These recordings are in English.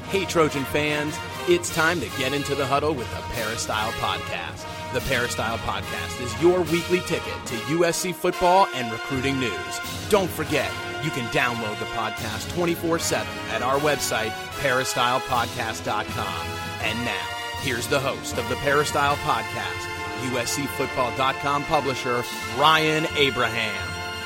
Hey, Trojan fans, it's time to get into the huddle with the Peristyle Podcast. The Peristyle Podcast is your weekly ticket to USC football and recruiting news. Don't forget, you can download the podcast 24/7 at our website, peristylepodcast.com. And now, here's the host of the Peristyle Podcast, USCfootball.com publisher, Ryan Abraham.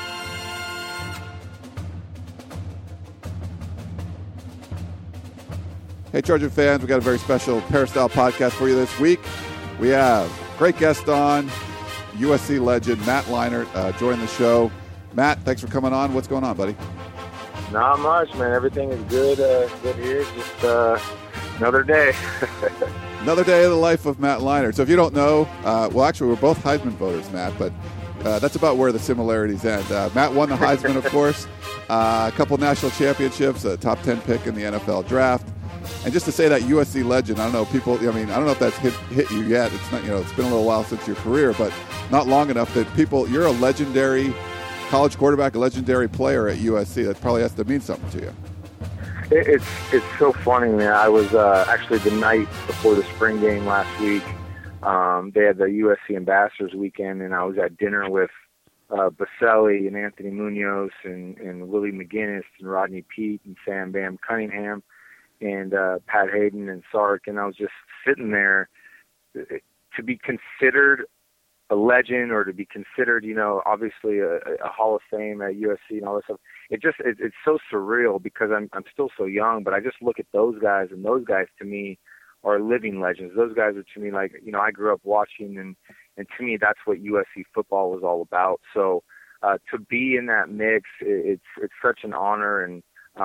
Hey, Trojan fans, we got a very special Peristyle podcast for you this week. We have great guest on, USC legend Matt Leinart joined the show. Matt, thanks for coming on. What's going on, buddy? Not much, man. Everything is good. Good here. Just another day. Another day of the life of Matt Leinart. So if you don't know, well, actually, we're both Heisman voters, Matt, but that's about where the similarities end. Matt won the Heisman, of course, a couple national championships, a top 10 pick in the NFL draft. And just to say that USC legend, I don't know, people, I mean, I don't know if that's hit you yet. It's not, it's been a little while since your career, but not long enough that people, you're a legendary college quarterback, a legendary player at USC. That probably has to mean something to you. It's so funny, man. I was actually the night before the spring game last week. They had the USC Ambassadors Weekend, and I was at dinner with Baselli and Anthony Munoz and Willie McGinnis and Rodney Peete and Sam Bam Cunningham and Pat Hayden and Sark, and I was just sitting there to be considered a legend or to be considered, obviously a Hall of Fame at USC and all this stuff. It's so surreal because I'm still so young, but I just look at those guys, and those guys to me are living legends. Those guys are to me like, I grew up watching, and to me that's what USC football was all about. So to be in that mix, it's such an honor, and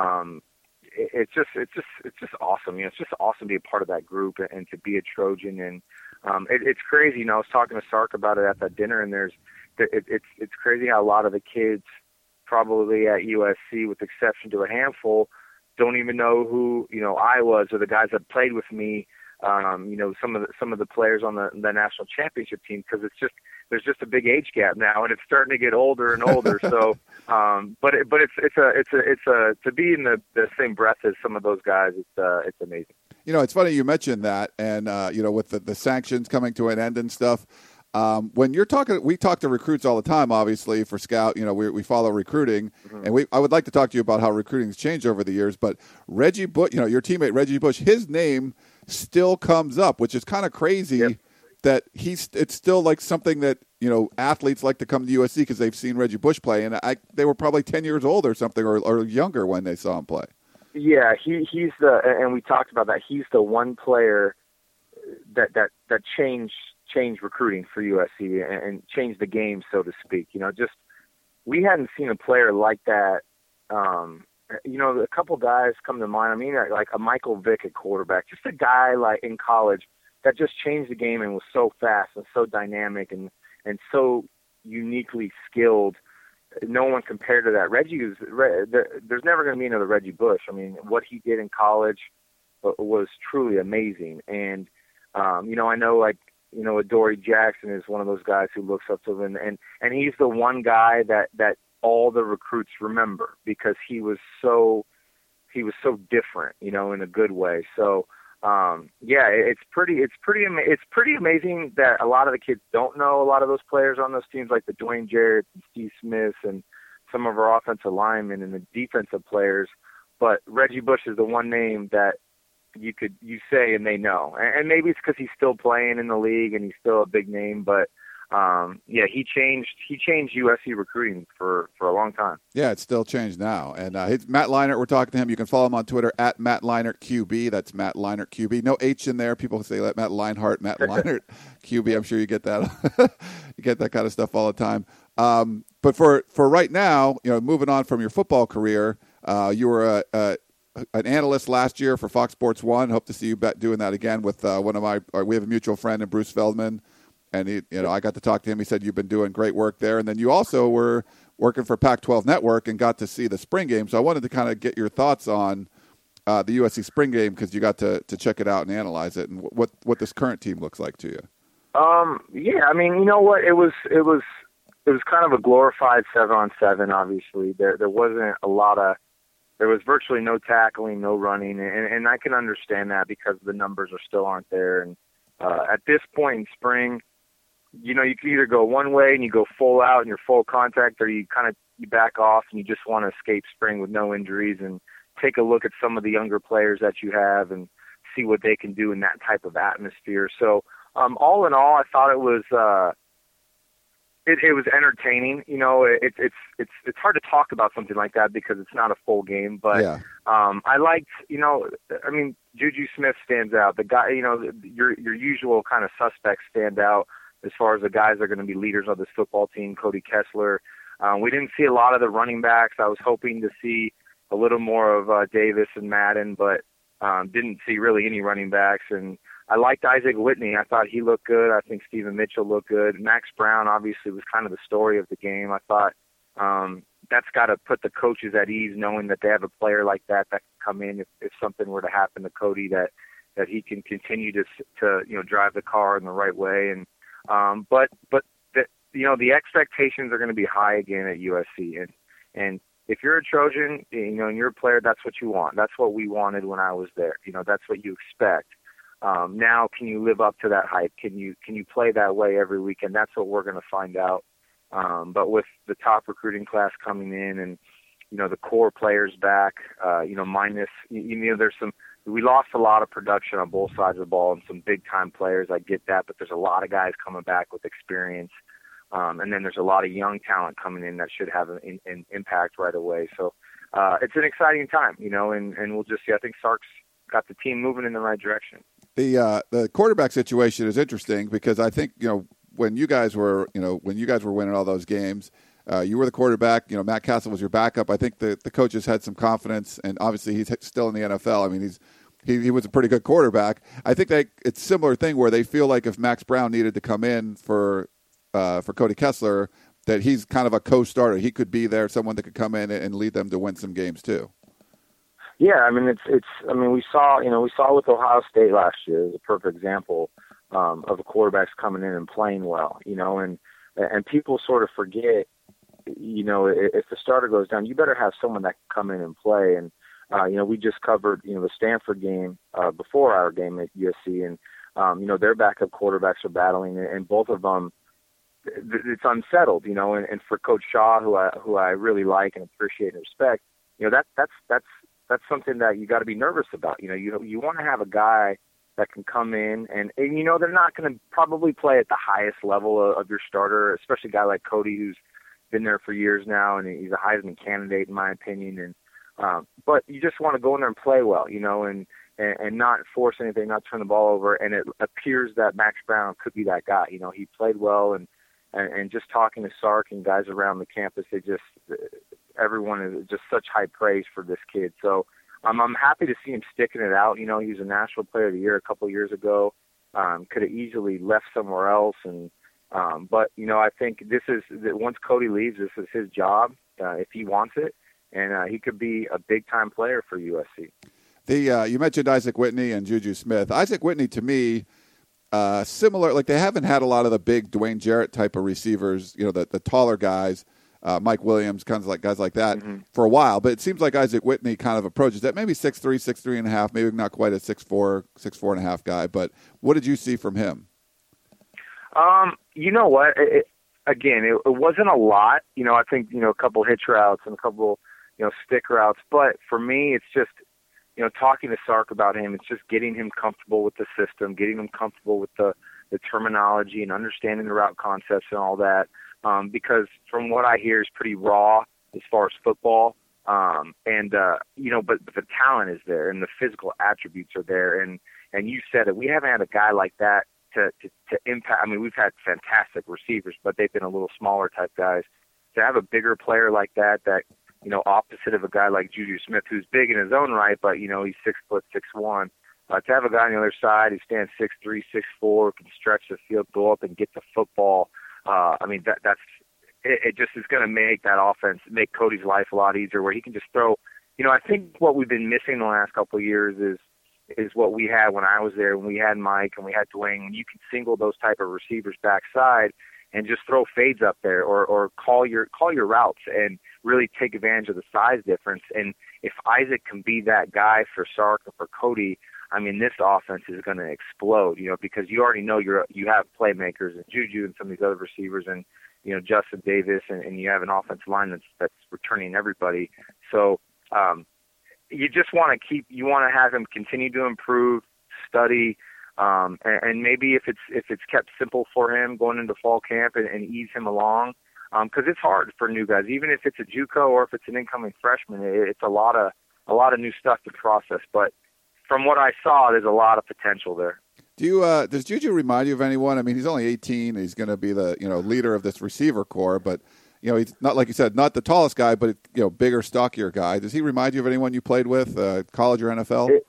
it's just awesome. It's just awesome to be a part of that group and to be a Trojan. And it's crazy. I was talking to Sark about it at that dinner, and it's crazy how a lot of the kids probably at USC, with the exception to a handful, don't even know who I was or the guys that played with me. Some of the players on the national championship team, because there's just a big age gap now, and it's starting to get older and older. So, but it's to be in the same breath as some of those guys, it's amazing. It's funny you mentioned that, and with the sanctions coming to an end and stuff. When you're talking, we talk to recruits all the time, obviously, for Scout. We follow recruiting, and I would like to talk to you about how recruiting's changed over the years. But Reggie Bush, your teammate Reggie Bush, his name still comes up, which is kind of crazy. Yep. That it's still like something that athletes like to come to USC because they've seen Reggie Bush play, and they were probably 10 years old or something, or younger when they saw him play. Yeah, he's and we talked about that. He's the one player that changed recruiting for USC and changed the game, so to speak. We hadn't seen a player like that. A couple guys come to mind. I mean, like a Michael Vick at quarterback, just a guy like in college that just changed the game and was so fast and so dynamic and so uniquely skilled. No one compared to that. There's never going to be another Reggie Bush. I mean, what he did in college was truly amazing. And, I know Adoree Jackson is one of those guys who looks up to him, and he's the one guy that all the recruits remember because he was so different, in a good way. So, it's pretty amazing that a lot of the kids don't know a lot of those players on those teams, like the Dwayne Jarrett and Steve Smith and some of our offensive linemen and the defensive players. But Reggie Bush is the one name that you say and they know, and maybe it's because he's still playing in the league and he's still a big name, but he changed USC recruiting for a long time. Yeah, it's still changed now. And it's Matt Leinart. We're talking to him. You can follow him on Twitter at Matt Leinart QB. That's Matt Leinart QB. No H in there. People say Matt Leinart, Matt Leinart QB. I'm sure you get that. You get that kind of stuff all the time. But for right now, moving on from your football career, you were an analyst last year for Fox Sports 1. Hope to see you doing that again with one of we have a mutual friend, and Bruce Feldman. And I got to talk to him. He said you've been doing great work there. And then you also were working for Pac-12 Network and got to see the spring game. So I wanted to kind of get your thoughts on the USC spring game because you got to check it out and analyze it, and what this current team looks like to you. I mean, you know what? It was kind of a glorified 7-on-7. Obviously, there wasn't a lot of there was virtually no tackling, no running, and I can understand that because the numbers still aren't there. And at this point in spring, you know, you can either go one way and you go full out and you're full contact, or you back off and you just want to escape spring with no injuries and take a look at some of the younger players that you have and see what they can do in that type of atmosphere. So all in all, I thought it was it was entertaining. You know, it's hard to talk about something like that because it's not a full game. But yeah. I liked, you know, I mean, Juju Smith stands out. The guy, you know, your usual kind of suspects stand out as far as the guys that are going to be leaders of this football team. Cody Kessler. We didn't see a lot of the running backs. I was hoping to see a little more of Davis and Madden, but didn't see really any running backs. And I liked Isaac Whitney. I thought he looked good. I think Stephen Mitchell looked good. Max Brown obviously was kind of the story of the game. I thought that's got to put the coaches at ease, knowing that they have a player like that can come in if something were to happen to Cody, that he can continue to you know, drive the car in the right way. And but you know, the expectations are going to be high again at USC, and if you're a Trojan, you know, and you're a player, that's what you want. That's what we wanted when I was there. You know, that's what you expect. Now, can you live up to that hype? Can you play that way every week? And that's what we're going to find out. But with the top recruiting class coming in, and you know, the core players back, you know, minus, you know, we lost a lot of production on both sides of the ball and some big time players. I get that, but there's a lot of guys coming back with experience. And then there's a lot of young talent coming in that should have an impact right away. So it's an exciting time, you know, and we'll just see. I think Sark's got the team moving in the right direction. The quarterback situation is interesting because I think, you know, when you guys were winning all those games, you were the quarterback. You know, Matt Castle was your backup. I think the coaches had some confidence, and obviously he's still in the NFL. I mean, he was a pretty good quarterback. I think that it's a similar thing where they feel like if Max Brown needed to come in for Cody Kessler, that he's kind of a co-starter. He could be there, someone that could come in and lead them to win some games too. Yeah, I mean, I mean, we saw with Ohio State last year is a perfect example of the quarterbacks coming in and playing well, you know, and people sort of forget, you know, if the starter goes down, you better have someone that can come in and play. And you know, we just covered, you know, the Stanford game before our game at USC, and you know, their backup quarterbacks are battling, and both of them, it's unsettled, you know, and for Coach Shaw, who I really like and appreciate and respect, you know, that's something that you got to be nervous about. You know, you want to have a guy that can come in and you know, they're not going to probably play at the highest level of your starter, especially a guy like Cody who's been there for years now, and he's a Heisman candidate in my opinion. And but you just want to go in there and play well, you know, and not force anything, not turn the ball over. And it appears that Max Brown could be that guy. You know, he played well, and just talking to Sark and guys around the campus, everyone is just such high praise for this kid. So I'm happy to see him sticking it out. You know, he was a National Player of the Year a couple of years ago. Could have easily left somewhere else, and but you know, I think once Cody leaves, this is his job if he wants it, and he could be a big time player for USC. You mentioned Isaac Whitney and Juju Smith. Isaac Whitney, to me, similar, like they haven't had a lot of the big Dwayne Jarrett type of receivers, you know, the taller guys, Mike Williams, kind of like guys like that for a while. But it seems like Isaac Whitney kind of approaches that, maybe 6'3", 6'3.5", maybe not quite a 6'4", 6'4.5" guy. But what did you see from him? You know what? It wasn't a lot. You know, I think, you know, a couple hitch routes and a couple, you know, stick routes. But for me, it's just, you know, talking to Sark about him, it's just getting him comfortable with the system, getting him comfortable with the terminology and understanding the route concepts and all that. Because from what I hear, is pretty raw as far as football. You know, but the talent is there and the physical attributes are there. And you said it, we haven't had a guy like that to impact. I mean, we've had fantastic receivers, but they've been a little smaller type guys. To have a bigger player like that, you know, opposite of a guy like Juju Smith, who's big in his own right, but, you know, he's 6', 6'1". To have a guy on the other side who stands 6'3", 6'4", can stretch the field, go up and get the football. I mean, it just is going to make that offense, make Cody's life a lot easier, where he can just throw. You know, I think what we've been missing the last couple of years is what we had when I was there, when we had Mike and we had Dwayne, when you can single those type of receivers backside and just throw fades up there or call your routes. And really take advantage of the size difference. And if Isaac can be that guy for Sark or for Cody, I mean, this offense is going to explode, because you already know you have playmakers and Juju and some of these other receivers and, Justin Davis, and you have an offensive line that's returning everybody. So you just want to have him continue to improve, study, and maybe if it's kept simple for him going into fall camp and ease him along, because it's hard for new guys, even if it's a JUCO or if it's an incoming freshman. It's a lot of new stuff to process, but from what I saw, there's a lot of potential there. Does Juju remind you of anyone? I mean, he's only 18. He's going to be the leader of this receiver corps, but he's not, like you said, not the tallest guy, but bigger, stockier guy. Does he remind you of anyone you played with, college or NFL?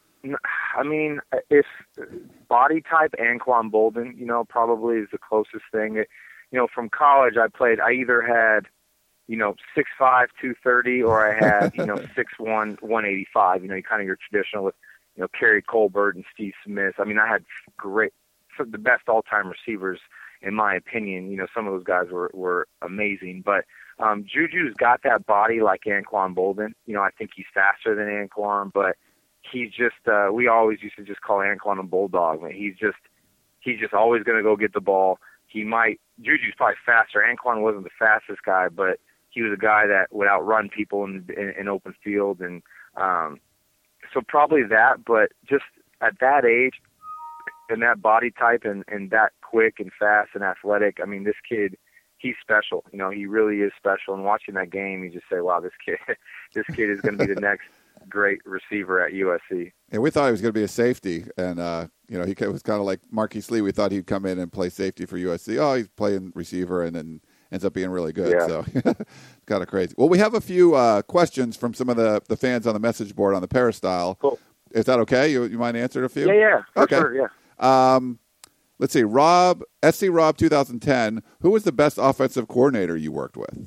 If body type, Anquan Bolden, probably is the closest thing. From college, I either had 6'5", 230, or I had 6'1", 185. Kind of your traditional with Kerry Colbert and Steve Smith. I mean, I had the best all-time receivers, in my opinion. Some of those guys were amazing. But Juju's got that body like Anquan Bolden. I think he's faster than Anquan, but he's just we always used to just call Anquan a bulldog. Man. He's just always going to go get the ball. Juju's probably faster. Anquan wasn't the fastest guy, but he was a guy that would outrun people in open field, and so probably that. But just at that age and that body type and that quick and fast and athletic, I mean, this kid, he's special. He really is special. And watching that game, you just say, wow, this kid is going to be the next great receiver at USC. And we thought he was going to be a safety, and he was kind of like Marquise Lee. We thought he'd come in and play safety for USC. Oh, he's playing receiver, and then ends up being really good. Yeah. So it's kind of crazy. Well, we have a few questions from some of the fans on the message board on the Peristyle. Cool. Is that okay? You mind answering a few? Yeah, okay. Sure, yeah. Let's see. SC Rob 2010. Who was the best offensive coordinator you worked with?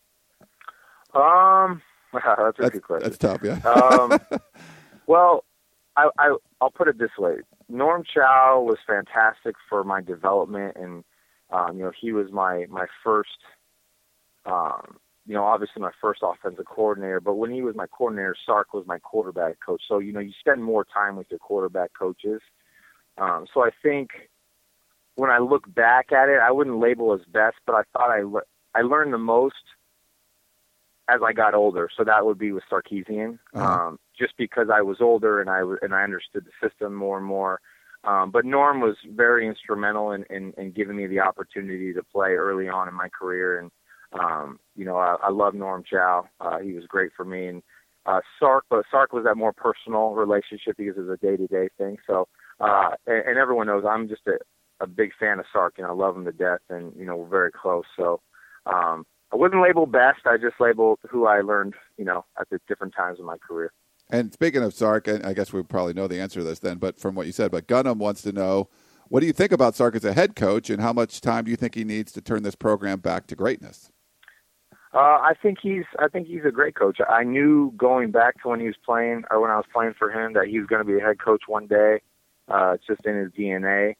That's a good question. That's tough, yeah. Well, I'll put it this way. Norm Chow was fantastic for my development, and he was my first, obviously my first offensive coordinator. But when he was my coordinator, Sark was my quarterback coach. So you spend more time with your quarterback coaches. So I think when I look back at it, I wouldn't label as best, but I thought I learned the most as I got older. So that would be with Sarkisian, just because I was older and I understood the system more and more. But Norm was very instrumental in giving me the opportunity to play early on in my career. And, I love Norm Chow. He was great for me. And Sark was that more personal relationship because it was a day-to-day thing. So, and everyone knows I'm just a big fan of Sark. I love him to death, and, we're very close. So, I wouldn't label best. I just labeled who I learned, at the different times in my career. And speaking of Sark, I guess we probably know the answer to this then, but from what you said, but Gunham wants to know, what do you think about Sark as a head coach, and how much time do you think he needs to turn this program back to greatness? I think he's a great coach. I knew going back to when he was playing, or when I was playing for him, that he was going to be a head coach one day. It's just in his DNA.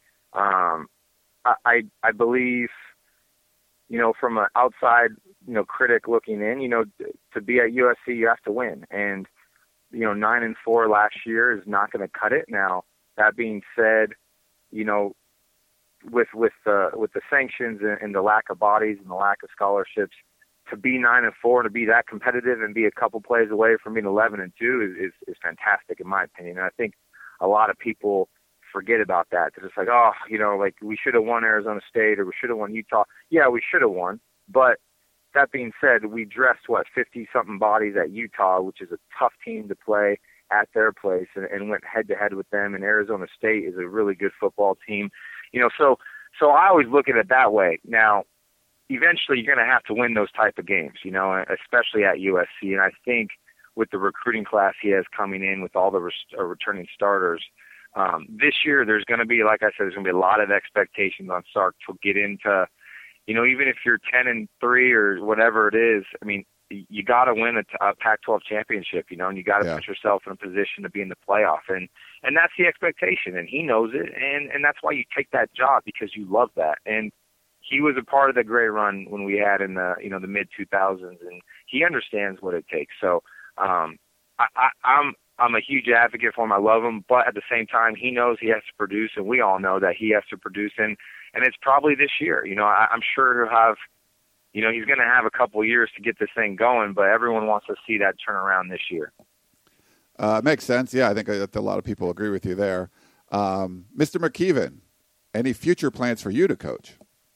I believe, from an outside, critic looking in, to be at USC, you have to win. And, 9-4 last year is not going to cut it. Now, that being said, with the sanctions and the lack of bodies and the lack of scholarships, to be 9-4 and to be that competitive and be a couple plays away from being 11-2 is fantastic in my opinion. And I think a lot of people forget about that. They're just like, we should have won Arizona State or we should have won Utah. Yeah, we should have won. But that being said, we dressed 50-something bodies at Utah, which is a tough team to play at their place, and went head-to-head with them. And Arizona State is a really good football team. So I always look at it that way. Now, eventually you're going to have to win those type of games, especially at USC. And I think with the recruiting class he has coming in with all the returning starters, this year there's going to be, like I said, there's going to be a lot of expectations on Sark to get into, even if you're 10-3 or whatever it is, I mean, you got to win a Pac-12 championship, and you got to put yourself in a position to be in the playoff. And that's the expectation, and he knows it. And that's why you take that job, because you love that. And he was a part of the great run when we had in the, the mid 2000s, and he understands what it takes. So I'm a huge advocate for him. I love him, but at the same time, he knows he has to produce, and we all know that he has to produce. And it's probably this year. I'm sure he'll have. He's going to have a couple years to get this thing going, but everyone wants to see that turnaround this year. Makes sense. Yeah, I think that a lot of people agree with you there. Mr. McKeven, any future plans for you to coach?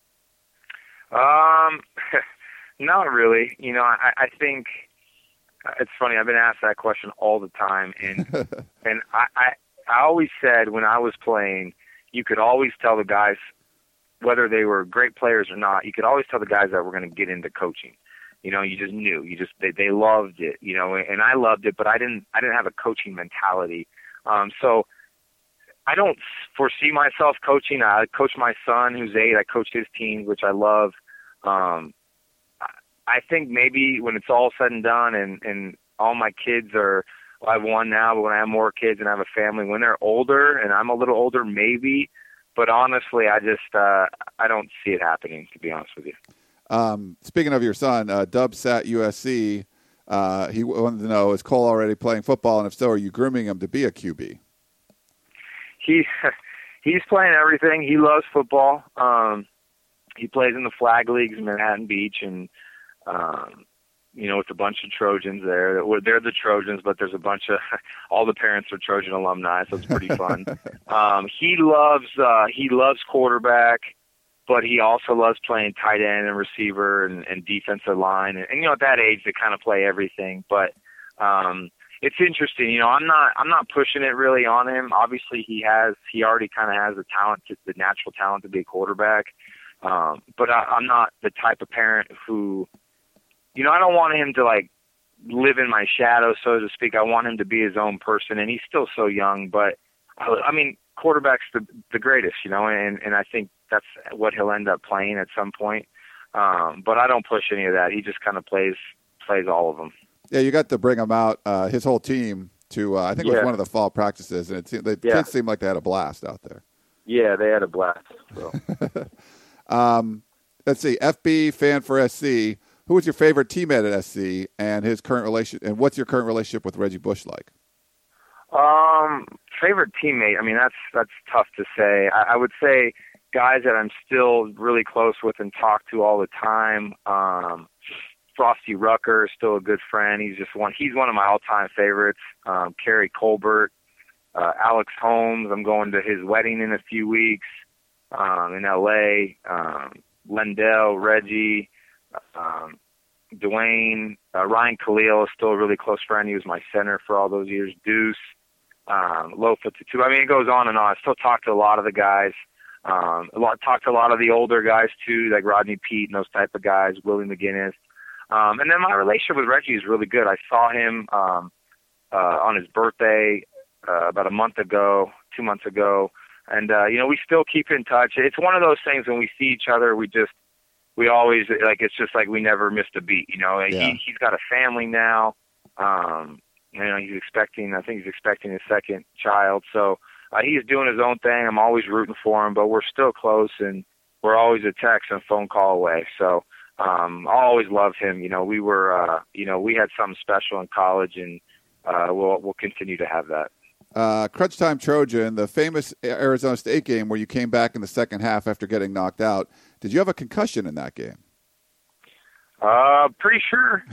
Not really. I think it's funny. I've been asked that question all the time, and and I always said when I was playing, you could always tell the guys, whether they were great players or not, you could always tell the guys that were going to get into coaching. You just knew. They loved it. And I loved it, but I didn't have a coaching mentality. So I don't foresee myself coaching. I coach my son, who's 8. I coach his teams, which I love. I think maybe when it's all said and done, and all my kids are, well, I have one now, but when I have more kids and I have a family, when they're older and I'm a little older, maybe. But honestly, I don't see it happening, to be honest with you. Speaking of your son, Dubs at USC, he wanted to know, is Cole already playing football? And if so, are you grooming him to be a QB? He's playing everything. He loves football. He plays in the flag leagues in Manhattan Beach, and it's a bunch of Trojans there. They're the Trojans, but there's a bunch of all the parents are Trojan alumni, so it's pretty fun. He loves quarterback, but he also loves playing tight end and receiver and defensive line. And at that age, they kind of play everything. But it's interesting. I'm not pushing it really on him. Obviously, he already kind of has the natural talent to be a quarterback. But I'm not the type of parent who, I don't want him to live in my shadow, so to speak. I want him to be his own person, and he's still so young. But quarterback's the greatest, and I think that's what he'll end up playing at some point. But I don't push any of that. He just kind of plays all of them. Yeah, you got to bring him out, his whole team, to I think it was one of the fall practices, and the kids seemed like they had a blast out there. Yeah, they had a blast. So. Let's see, FB fan for SC. Who was your favorite teammate at SC, and his current relationship? And what's your current relationship with Reggie Bush like? Favorite teammate. That's tough to say. I would say guys that I'm still really close with and talk to all the time. Frosty Rucker is still a good friend. He's one of my all-time favorites. Kerry Colbert, Alex Holmes. I'm going to his wedding in a few weeks in L.A. Lendell, Reggie, Dwayne, Ryan Khalil is still a really close friend. He was my center for all those years. Deuce, Lofa Tatu. It goes on and on. I still talk to a lot of the guys. Talk to a lot of the older guys too, like Rodney Peete and those type of guys, Willie McGinnis. And then my relationship with Reggie is really good. I saw him on his birthday about 2 months ago. And, we still keep in touch. It's one of those things when we see each other, we always, it's just like we never missed a beat, He's got a family now. He's expecting his second child. So he's doing his own thing. I'm always rooting for him, but we're still close, and we're always a text and phone call away. So I always loved him. We were, we had something special in college, and we'll continue to have that. Crunch Time Trojan, the famous Arizona State game where you came back in the second half after getting knocked out. Did you have a concussion in that game? Pretty sure.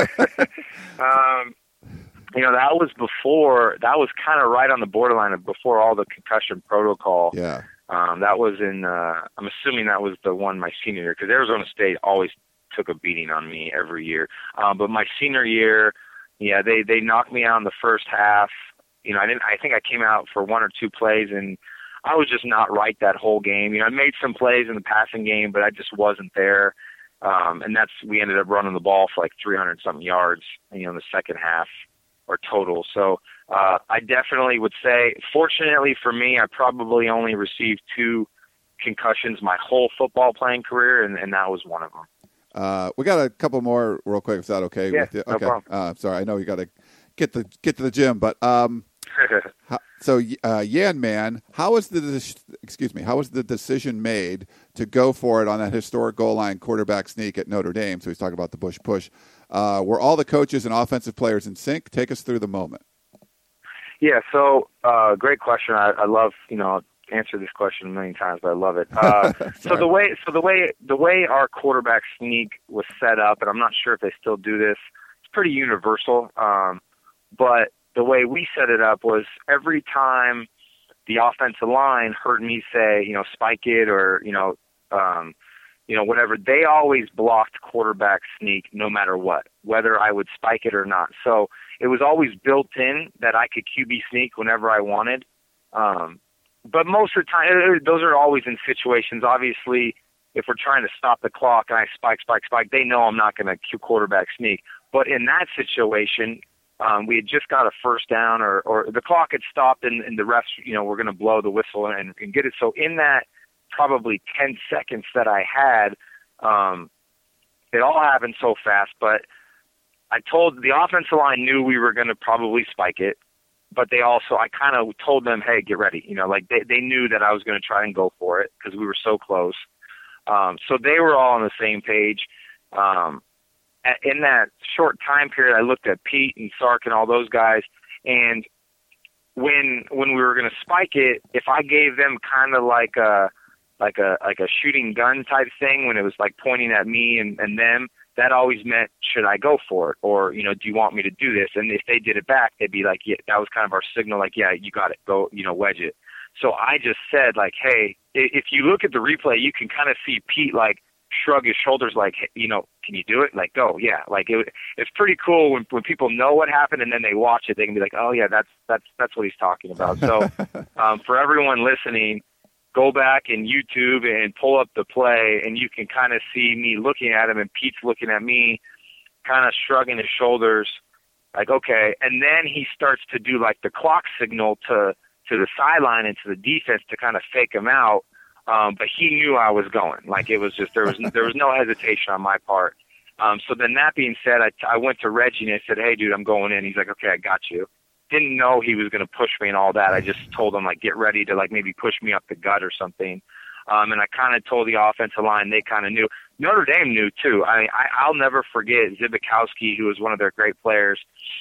That was kind of right on the borderline of before all the concussion protocol. Yeah. That was I'm assuming that was the one my senior year, because Arizona State always took a beating on me every year. But my senior year, they knocked me out in the first half. I think I came out for 1 or 2 plays, and I was just not right that whole game. I made some plays in the passing game, but I just wasn't there. And we ended up running the ball for 300-something yards, in the second half or total. So I definitely would say, fortunately for me, I probably only received 2 concussions my whole football playing career, and that was one of them. We got a couple more real quick. Is that okay with you? No problem. Sorry, I know you got to get to the gym, but so Yan Man, how was the decision made to go for it on that historic goal line quarterback sneak at Notre Dame? So he's talking about the Bush push. Were all the coaches and offensive players in sync? Take us through the moment. Yeah, so great question. I love, answer this question a million times, but I love it. So the way our quarterback sneak was set up, and I'm not sure if they still do this, it's pretty universal. But the way we set it up was every time the offensive line heard me say, spike it or, whatever, they always blocked quarterback sneak no matter what, whether I would spike it or not. So it was always built in that I could QB sneak whenever I wanted. But most of the time, those are always in situations. Obviously, if we're trying to stop the clock and I spike, they know I'm not going to quarterback sneak. But in that situation, we had just got a first down or the clock had stopped and the refs, were going to blow the whistle and get it. So in that probably 10 seconds that I had, it all happened so fast. But I told the offensive line knew we were going to probably spike it. But I kind of told them, hey, get ready. They knew that I was going to try and go for it because we were so close. So they were all on the same page. In that short time period, I looked at Pete and Sark and all those guys, and when we were going to spike it, if I gave them kind of like a shooting gun type thing when it was like pointing at me and them, that always meant, should I go for it? Or, do you want me to do this? And if they did it back, they'd be like, yeah, that was kind of our signal, like, yeah, you got it, go, wedge it. So I just said, like, hey, if you look at the replay, you can kind of see Pete, like, shrug his shoulders, like, hey, can you do it? Like, go, yeah. Like, it's pretty cool when people know what happened and then they watch it, they can be like, oh, yeah, that's what he's talking about. So for everyone listening, go back in YouTube and pull up the play, and you can kind of see me looking at him and Pete's looking at me, kind of shrugging his shoulders, like, okay. And then he starts to do like the clock signal to the sideline and to the defense to kind of fake him out. But he knew I was going. Like, it was just, there was no hesitation on my part. So then that being said, I went to Reggie and I said, hey, dude, I'm going in. He's like, okay, I got you. Didn't know he was going to push me and all that. I just told him, like, get ready to, like, maybe push me up the gut or something. And I kind of told the offensive line, they kind of knew. Notre Dame knew, too. I'll never forget Zibikowski, who was one of their great players,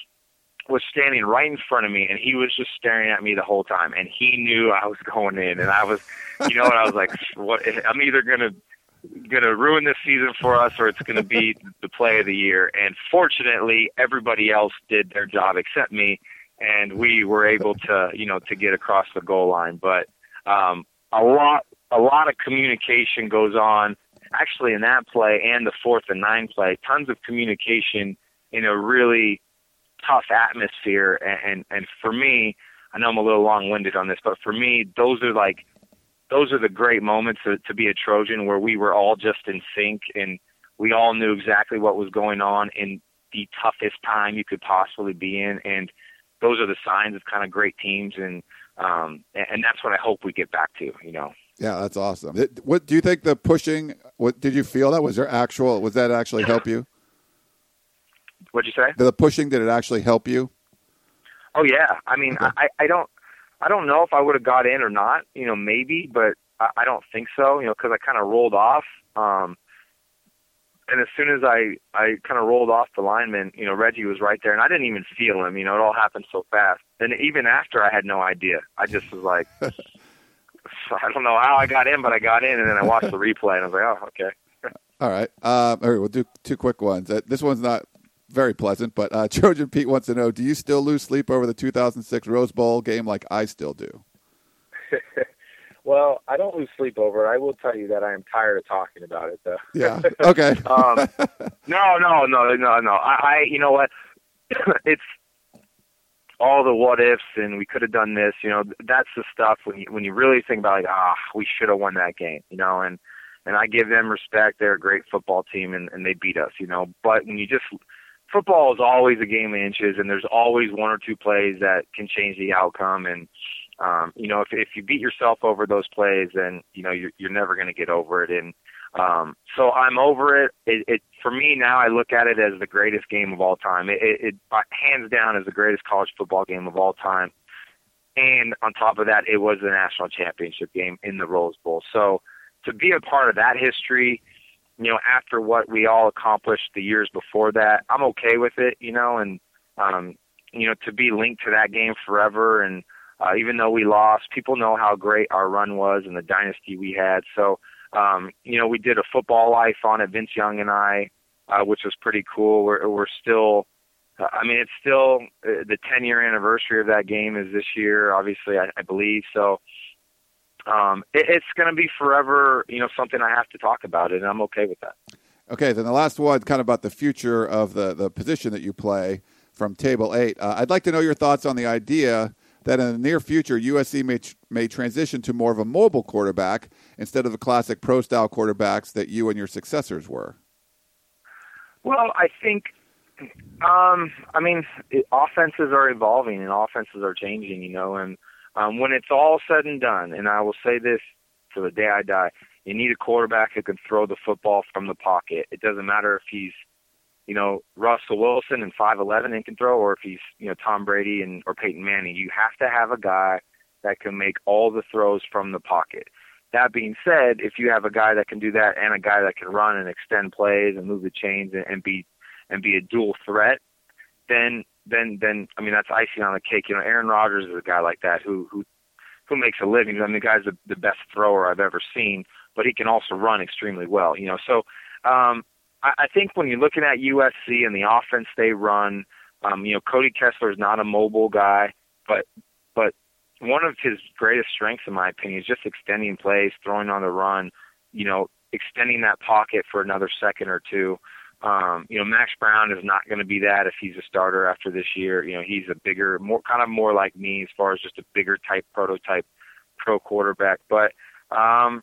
was standing right in front of me, and he was just staring at me the whole time. And he knew I was going in. And I was, I was like, what? I'm either going to ruin this season for us or it's going to be the play of the year. And fortunately, everybody else did their job except me. And we were able to, to get across the goal line. But a lot of communication goes on, actually, in that play and the 4th and 9 play. Tons of communication in a really tough atmosphere. And for me, I know I'm a little long-winded on this, but for me, those are the great moments to be a Trojan, where we were all just in sync and we all knew exactly what was going on in the toughest time you could possibly be in. And those are the signs of kind of great teams, and that's what I hope we get back to, Yeah, that's awesome. What do you think the pushing? What did you feel that was that actually help you? What'd you say? The pushing, did it actually help you? Oh yeah. I mean, okay. I don't know if I would have got in or not. Maybe, but I don't think so. Because I kind of rolled off. And as soon as I kind of rolled off the lineman, Reggie was right there, and I didn't even feel him. It all happened so fast. And even after, I had no idea. I just was like, I don't know how I got in, but I got in, and then I watched the replay, and I was like, oh, okay. All right. All right, we'll do 2 quick ones. This one's not very pleasant, but Trojan Pete wants to know, do you still lose sleep over the 2006 Rose Bowl game like I still do? Well, I don't lose sleep over it. I will tell you that I am tired of talking about it, though. Yeah. Okay. No. I you know what? It's all the what ifs, and we could have done this. That's the stuff when you really think about, like, we should have won that game. And I give them respect. They're a great football team, and they beat us. But when football is always a game of inches, and there's always 1 or 2 plays that can change the outcome. And if you beat yourself over those plays, then you're never going to get over it. And so I'm over it. It for me now, I look at it as the greatest game of all time. It hands down is the greatest college football game of all time. And on top of that, it was the national championship game in the Rose Bowl. So to be a part of that history, after what we all accomplished the years before that, I'm okay with it, and, to be linked to that game forever. And even though we lost, people know how great our run was and the dynasty we had. So, we did a Football Life on it, Vince Young and I, which was pretty cool. We're still, it's still the 10-year anniversary of that game is this year, obviously, I believe. So, it's going to be forever, something I have to talk about it, and I'm okay with that. Okay, then the last one, kind of about the future of the position that you play from Table 8. I'd like to know your thoughts on the idea that in the near future, USC may transition to more of a mobile quarterback instead of the classic pro-style quarterbacks that you and your successors were. Well, I think, offenses are evolving and offenses are changing, and when it's all said and done, and I will say this to the day I die, you need a quarterback who can throw the football from the pocket. It doesn't matter if he's, Russell Wilson and 5'11" and can throw, or if he's, Tom Brady or Peyton Manning. You have to have a guy that can make all the throws from the pocket. That being said, if you have a guy that can do that and a guy that can run and extend plays and move the chains and be a dual threat, then that's icing on the cake. Aaron Rodgers is a guy like that who makes a living. The guy's the best thrower I've ever seen, but he can also run extremely well. So I think when you're looking at USC and the offense they run, Cody Kessler is not a mobile guy, but one of his greatest strengths, in my opinion, is just extending plays, throwing on the run, extending that pocket for another second or two. Max Brown is not going to be that if he's a starter after this year. He's a bigger, more like me as far as just a bigger type prototype pro quarterback. But I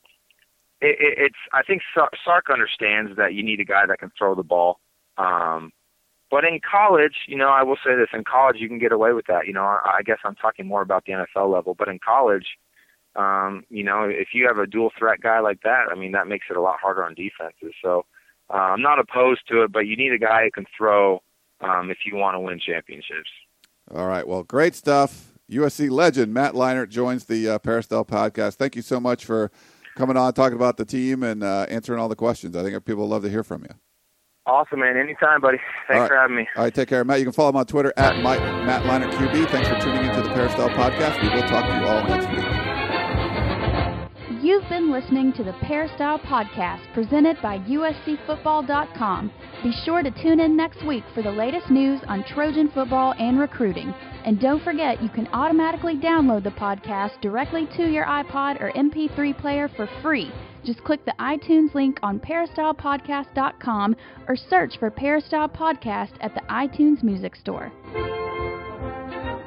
think Sark understands that you need a guy that can throw the ball. But in college, I will say this, in college you can get away with that. I guess I'm talking more about the NFL level, but in college, if you have a dual threat guy like that, that makes it a lot harder on defenses. So I'm not opposed to it, but you need a guy who can throw if you want to win championships. All right. Well, great stuff. USC legend Matt Leinart joins the Peristyle podcast. Thank you so much for coming on, talking about the team, and answering all the questions. I think people will love to hear from you. Awesome, man. Anytime, buddy. Thanks for having me. All right, take care. Matt, you can follow him on Twitter at Matt Leinart QB. Thanks for tuning into the Peristyle podcast. We will talk to you all next week. You've been listening to the Peristyle Podcast presented by USCFootball.com. Be sure to tune in next week for the latest news on Trojan football and recruiting. And don't forget, you can automatically download the podcast directly to your iPod or MP3 player for free. Just click the iTunes link on PeristylePodcast.com or search for Peristyle Podcast at the iTunes Music Store.